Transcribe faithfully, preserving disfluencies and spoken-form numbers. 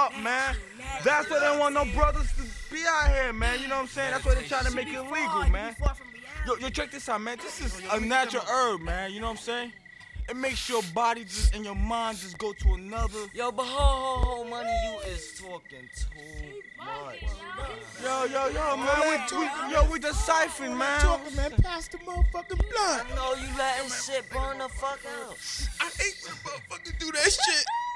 up, man. That's why they don't want no brothers to be out here, man. You know what I'm saying? That's why they're trying to make it illegal, man. Yo, yo, check this out, man. This is a natural herb, man. You know what I'm saying? It makes your body just and your mind just go to another. Yo, but ho, ho, ho, money, you is talking too much. Yo, yo, yo, man. We, we, yo, we just ciphering, man. Talking, man. Pass the motherfucking blunt. I know you letting shit burn the fuck out. I hate when motherfuckers do that shit.